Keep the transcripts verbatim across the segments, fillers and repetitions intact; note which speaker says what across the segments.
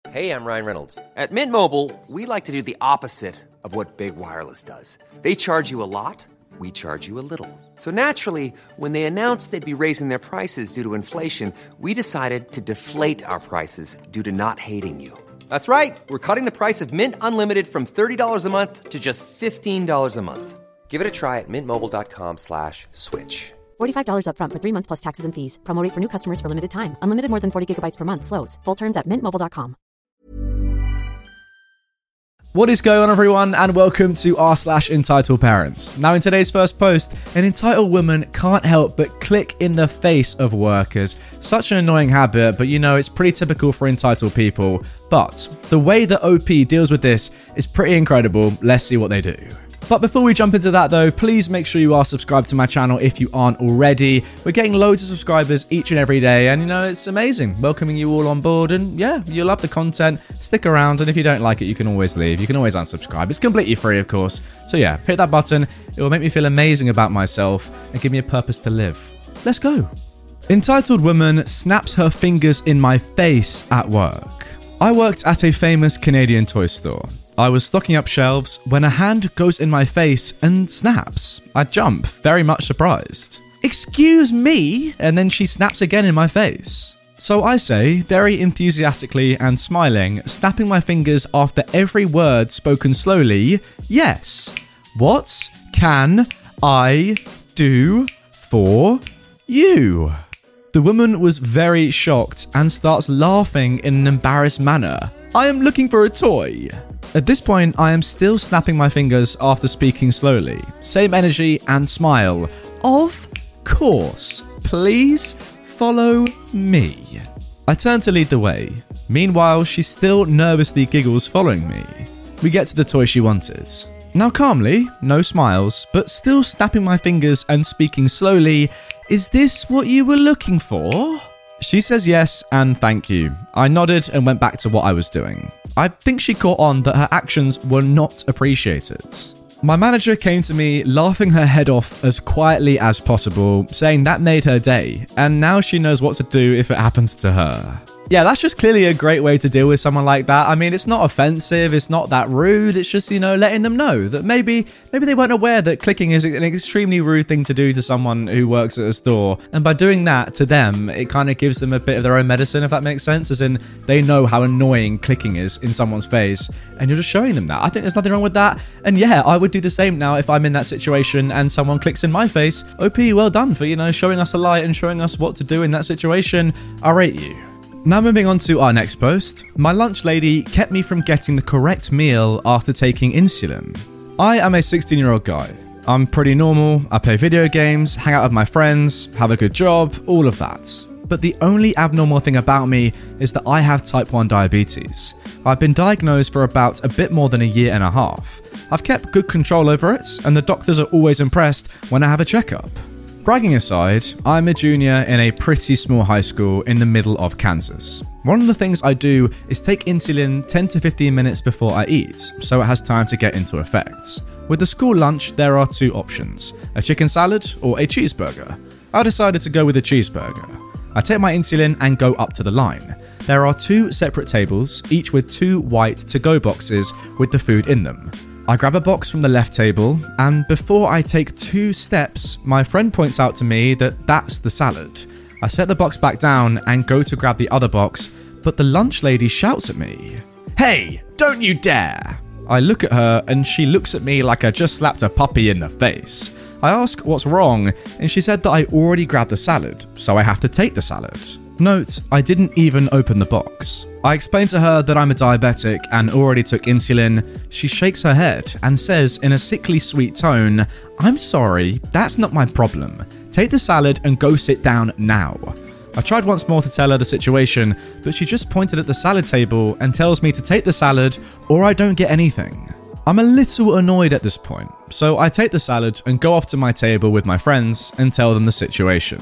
Speaker 1: Hey, I'm Ryan Reynolds.
Speaker 2: At Mint Mobile, we like to do the opposite of what Big Wireless does. They charge you a lot, we charge you a little. So naturally, when they announced they'd be raising their prices due to inflation, we decided to deflate our prices due to not hating you. That's right. We're cutting the price of Mint Unlimited from thirty dollars a month to just fifteen dollars a month.
Speaker 1: Give it a try at mintmobile.com slash switch.
Speaker 3: forty-five dollars up front for three months plus taxes and fees. Promo rate for new customers for limited time. Unlimited more than forty gigabytes per month. Slows full terms at mint mobile dot com.
Speaker 4: What is going on, everyone, and welcome to r slash entitled parents. Now, in today's first post, an entitled woman can't help but click in the face of workers. Such an annoying habit, but you know, it's pretty typical for entitled people. But the way that O P deals with this is pretty incredible. Let's see what they do. But before we jump into that though, please make sure you are subscribed to my channel if you aren't already. We're getting loads of subscribers each and every day, and you know, it's amazing. Welcoming you all on board, and yeah, you love the content, stick around, and if you don't like it, you can always leave. You can always unsubscribe. It's completely free, of course. So yeah, hit that button. It will make me feel amazing about myself and give me a purpose to live. Let's go. Entitled woman snaps her fingers in my face at work. I worked at a famous Canadian toy store. I was stocking up shelves when a hand goes in my face and snaps. I jump, very much surprised. "Excuse me?" And then she snaps again in my face. So I say, very enthusiastically and smiling, snapping my fingers after every word spoken slowly, "Yes, what can I do for you?" The woman was very shocked and starts laughing in an embarrassed manner. "I am looking for a toy." At this point, I am still snapping my fingers after speaking slowly. Same energy and smile. "Of course. Please follow me." I turn to lead the way. Meanwhile, she still nervously giggles following me. We get to the toy she wanted. Now calmly, no smiles, but still snapping my fingers and speaking slowly, "Is this what you were looking for?" She says yes and thank you. I nodded and went back to what I was doing. I think she caught on that her actions were not appreciated. My manager came to me laughing her head off as quietly as possible, saying that made her day, and now she knows what to do if it happens to her. Yeah, that's just clearly a great way to deal with someone like that. I mean, it's not offensive, it's not that rude, it's just, you know, letting them know that maybe maybe they weren't aware that clicking is an extremely rude thing to do to someone who works at a store. And by doing that to them, it kind of gives them a bit of their own medicine, if that makes sense, as in they know how annoying clicking is in someone's face, and you're just showing them that. I think there's nothing wrong with that. And yeah, I would do the same now if I'm in that situation and someone clicks in my face. O P, well done for, you know, showing us a light and showing us what to do in that situation. I rate you. Now moving on to our next post. My lunch lady kept me from getting the correct meal after taking insulin. I am a sixteen year old guy. I'm pretty normal, I play video games, hang out with my friends, have a good job, all of that. But the only abnormal thing about me is that I have type one diabetes. I've been diagnosed for about a bit more than a year and a half. I've kept good control over it, and the doctors are always impressed when I have a checkup. Bragging aside, I'm a junior in a pretty small high school in the middle of Kansas. One of the things I do is take insulin ten to fifteen minutes before I eat, so it has time to get into effect. With the school lunch, there are two options, a chicken salad or a cheeseburger. I decided to go with a cheeseburger. I take my insulin and go up to the line. There are two separate tables, each with two white to-go boxes with the food in them. I grab a box from the left table, and before I take two steps, my friend points out to me that that's the salad. I set the box back down and go to grab the other box, but the lunch lady shouts at me, "Hey, don't you dare!" I look at her and she looks at me like I just slapped a puppy in the face. I ask what's wrong, and she said that I already grabbed the salad, so I have to take the salad. Note, I didn't even open the box. I explain to her that I'm a diabetic and already took insulin. She shakes her head and says in a sickly sweet tone, "I'm sorry, that's not my problem. Take the salad and go sit down now." I tried once more to tell her the situation, but she just pointed at the salad table and tells me to take the salad or I don't get anything. I'm a little annoyed at this point, so I take the salad and go off to my table with my friends and tell them the situation.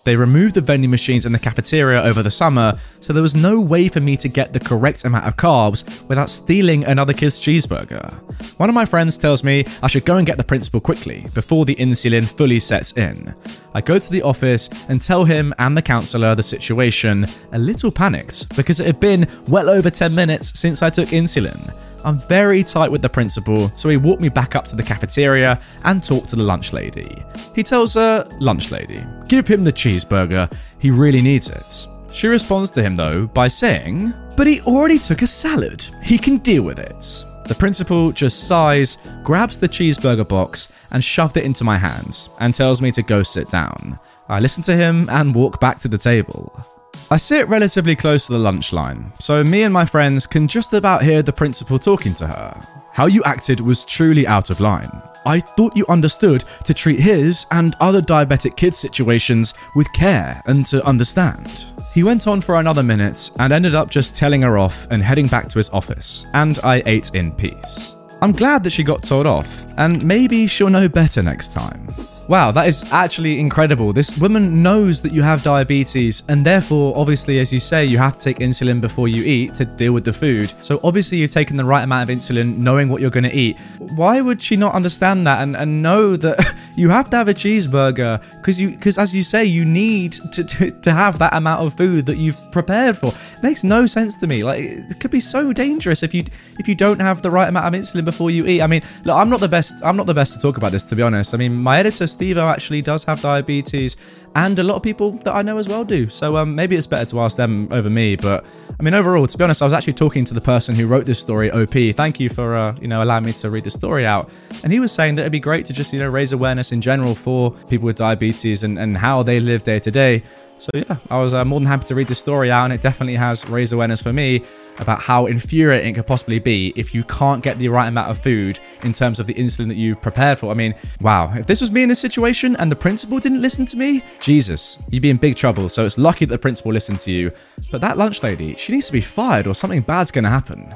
Speaker 4: They removed the vending machines in the cafeteria over the summer, so there was no way for me to get the correct amount of carbs without stealing another kid's cheeseburger. One of my friends tells me I should go and get the principal quickly, before the insulin fully sets in. I go to the office and tell him and the counsellor the situation, a little panicked, because it had been well over ten minutes since I took insulin. I'm very tight with the principal, so he walked me back up to the cafeteria and talked to the lunch lady. He tells her, lunch lady, give him the cheeseburger, he really needs it. She responds to him though by saying, but he already took a salad, he can deal with it. The principal just sighs, grabs the cheeseburger box and shoved it into my hands and tells me to go sit down. I listen to him and walk back to the table. I sit relatively close to the lunch line, so me and my friends can just about hear the principal talking to her. How you acted was truly out of line. I thought you understood to treat his and other diabetic kids' situations with care and to understand. He went on for another minute and ended up just telling her off and heading back to his office, and I ate in peace. I'm glad that she got told off, and maybe she'll know better next time. Wow, that is actually incredible. This woman knows that you have diabetes, and therefore, obviously, as you say, you have to take insulin before you eat to deal with the food. So obviously you've taken the right amount of insulin, knowing what you're going to eat. Why would she not understand that and, and know that you have to have a cheeseburger? Because you, because as you say, you need to, to, to have that amount of food that you've prepared for. It makes no sense to me. Like, it could be so dangerous if you if you don't have the right amount of insulin before you eat. I mean, look, I'm not the best. I'm not the best to talk about this, to be honest. I mean, my editor Steve-O actually does have diabetes, and a lot of people that I know as well do. So um, maybe it's better to ask them over me. But I mean, overall, to be honest, I was actually talking to the person who wrote this story, O P. Thank you for uh, you know allowing me to read the story out. And he was saying that it'd be great to just you know raise awareness in general for people with diabetes and, and how they live day to day. So yeah, I was uh, more than happy to read this story out, and it definitely has raised awareness for me about how infuriating it could possibly be if you can't get the right amount of food in terms of the insulin that you prepared for. I mean, wow, if this was me in this situation and the principal didn't listen to me, Jesus, you'd be in big trouble. So it's lucky that the principal listened to you. But that lunch lady, she needs to be fired or something bad's going to happen.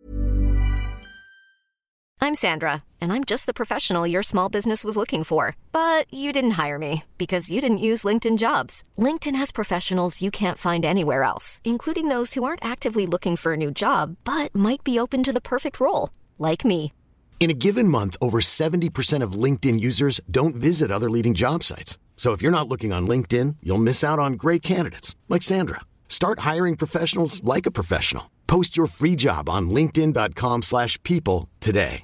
Speaker 5: I'm Sandra, and I'm just the professional your small business was looking for. But you didn't hire me because you didn't use LinkedIn Jobs. LinkedIn has professionals you can't find anywhere else, including those who aren't actively looking for a new job, but might be open to the perfect role, like me.
Speaker 6: In a given month, over seventy percent of LinkedIn users don't visit other leading job sites. So if you're not looking on LinkedIn, you'll miss out on great candidates like Sandra. Start hiring professionals like a professional. Post your free job on linkedin.com slash people today.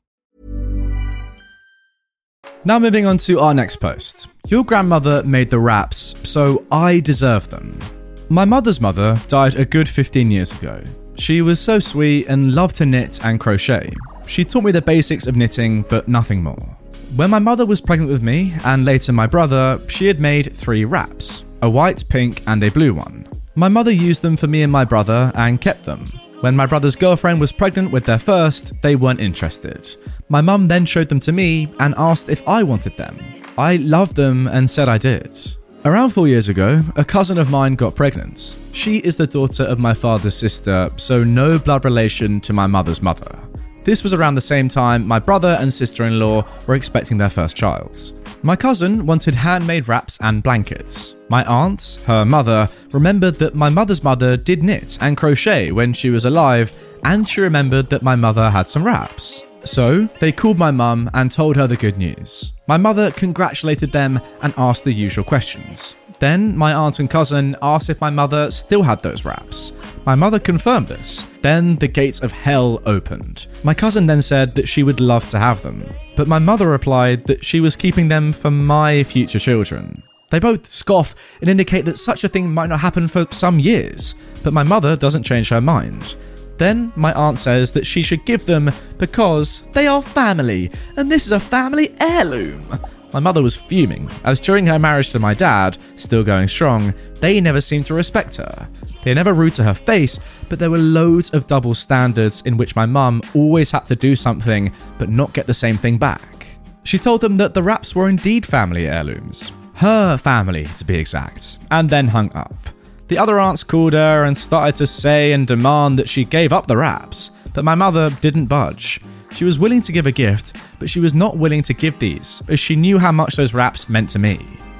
Speaker 4: Now moving on to our next post. Your grandmother made the wraps, so I deserve them. My mother's mother died a good fifteen years ago. She was so sweet and loved to knit and crochet. She taught me the basics of knitting, but nothing more. When my mother was pregnant with me, and later my brother, she had made three wraps, a white, pink, and a blue one. My mother used them for me and my brother and kept them. When my brother's girlfriend was pregnant with their first, they weren't interested. My mum then showed them to me and asked if I wanted them. I loved them and said I did. Around four years ago, a cousin of mine got pregnant. She is the daughter of my father's sister, so no blood relation to my mother's mother. This was around the same time my brother and sister-in-law were expecting their first child. My cousin wanted handmade wraps and blankets. My aunt, her mother, remembered that my mother's mother did knit and crochet when she was alive, and she remembered that my mother had some wraps. So they called my mum and told her the good news. My mother congratulated them and asked the usual questions. Then my aunt and cousin asked if my mother still had those wraps. My mother confirmed this. Then the gates of hell opened. My cousin then said that she would love to have them, but my mother replied that she was keeping them for my future children. They both scoff and indicate that such a thing might not happen for some years, but my mother doesn't change her mind. Then my aunt says that she should give them because they are family, and this is a family heirloom. My mother was fuming, as during her marriage to my dad, still going strong, they never seemed to respect her. They never rude to her face, but there were loads of double standards in which my mum always had to do something but not get the same thing back. She told them that the wraps were indeed family heirlooms. Her family, to be exact, and then hung up. The other aunts called her and started to say and demand that she gave up the wraps, but my mother didn't budge. She was willing to give a gift, but she was not willing to give these, as she knew how much those wraps meant to me.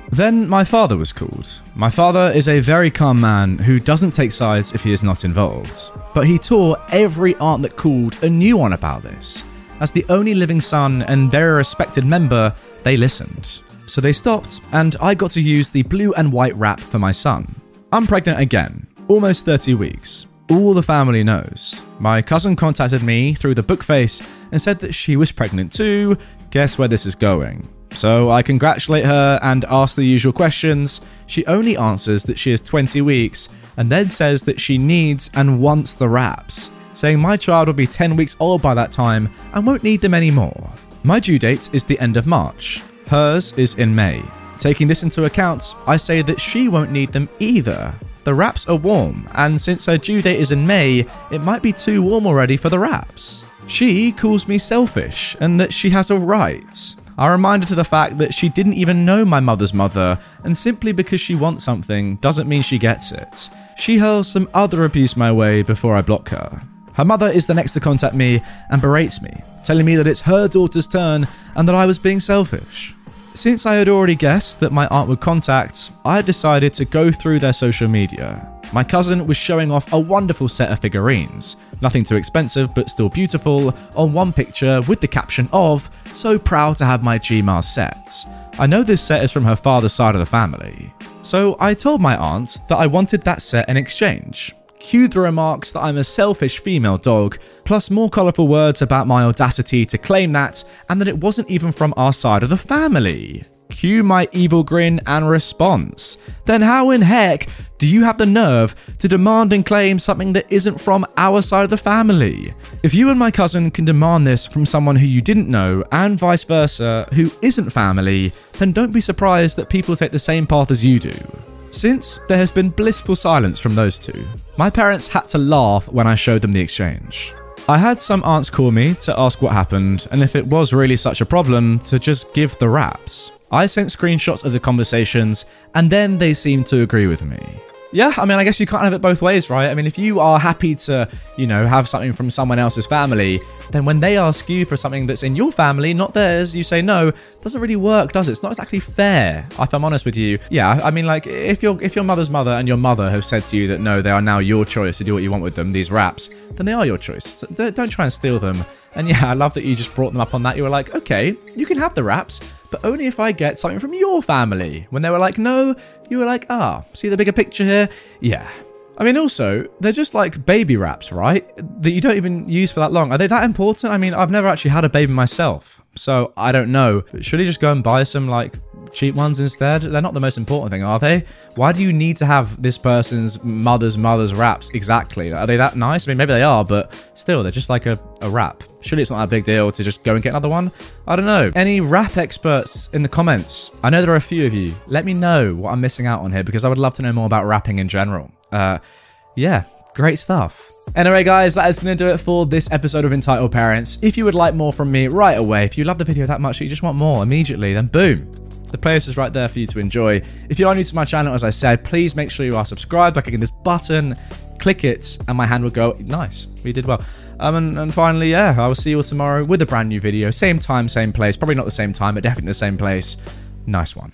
Speaker 4: Then my father was called. My father is a very calm man who doesn't take sides if he is not involved. But he taught every aunt that called a new one about this. As the only living son and very respected member, they listened. So they stopped, and I got to use the blue and white wrap for my son. I'm pregnant again, almost thirty weeks. All the family knows. My cousin contacted me through the book face and said that she was pregnant too. Guess where this is going? So I congratulate her and ask the usual questions. She only answers that she is twenty weeks and then says that she needs and wants the wraps, saying my child will be ten weeks old by that time and won't need them anymore. My due date is the end of March. Hers is in May. Taking this into account, I say that she won't need them either. The wraps are warm, and since her due date is in May, it might be too warm already for the wraps. She calls me selfish and that she has a right. I remind her to the fact that she didn't even know my mother's mother, and simply because she wants something doesn't mean she gets it. She hurls some other abuse my way before I block her. Her mother is the next to contact me and berates me, telling me that it's her daughter's turn and that I was being selfish. Since I had already guessed that my aunt would contact, I decided to go through their social media. My cousin was showing off a wonderful set of figurines, nothing too expensive but still beautiful, on one picture with the caption of, "So proud to have my G-Mars set." I know this set is from her father's side of the family. So I told my aunt that I wanted that set in exchange. Cue the remarks that I'm a selfish female dog, plus more colourful words about my audacity to claim that, and that it wasn't even from our side of the family. Cue my evil grin and response. Then how in heck do you have the nerve to demand and claim something that isn't from our side of the family? If you and my cousin can demand this from someone who you didn't know, and vice versa, who isn't family, then don't be surprised that people take the same path as you do. Since there has been blissful silence from those two, my parents had to laugh when I showed them the exchange. I had some aunts call me to ask what happened, and if it was really such a problem, to just give the wraps. I sent screenshots of the conversations, and then they seemed to agree with me. Yeah, I mean, I guess you can't have it both ways, right? I mean, if you are happy to, you know, have something from someone else's family, then when they ask you for something that's in your family, not theirs, you say no. It doesn't really work, does it? It's not exactly fair, if I'm honest with you. Yeah, I mean, like, if your if your mother's mother and your mother have said to you that no, they are now your choice to do what you want with them, these wraps, then they are your choice. Don't try and steal them. And yeah, I love that you just brought them up on that. You were like, okay, you can have the wraps, but only if I get something from your family. When they were like, no, you were like, ah, see the bigger picture here? Yeah. I mean, also, they're just like baby wraps, right? That you don't even use for that long. Are they that important? I mean, I've never actually had a baby myself, so I don't know. Should he just go and buy some, like, cheap ones instead? They're not the most important thing, are they? Why do you need to have this person's mother's mother's wraps exactly? Are they that nice? I mean, maybe they are, but still, they're just like a, a wrap. Surely it's not a big deal to just go and get another one? I don't know. Any wrap experts in the comments? I know there are a few of you. Let me know what I'm missing out on here, because I would love to know more about wrapping in general. Uh, yeah, great stuff. Anyway, guys, that is going to do it for this episode of Entitled Parents. If you would like more from me right away, if you love the video that much, you just want more immediately, then boom. The playlist is right there for you to enjoy. If you are new to my channel, as I said, please make sure you are subscribed by clicking this button. Click it, and my hand will go, nice, we did well. Um, and, and finally, yeah, I will see you all tomorrow with a brand new video. Same time, same place. Probably not the same time, but definitely the same place. Nice one.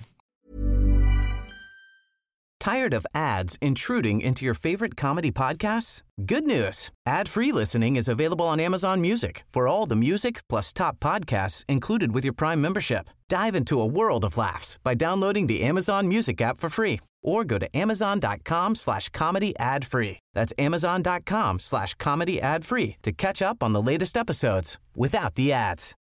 Speaker 7: Tired of ads intruding into your favorite comedy podcasts? Good news. Ad-free listening is available on Amazon Music for all the music plus top podcasts included with your Prime membership. Dive into a world of laughs by downloading the Amazon Music app for free or go to amazon.com slash comedy ad free. That's amazon.com slash comedy ad free to catch up on the latest episodes without the ads.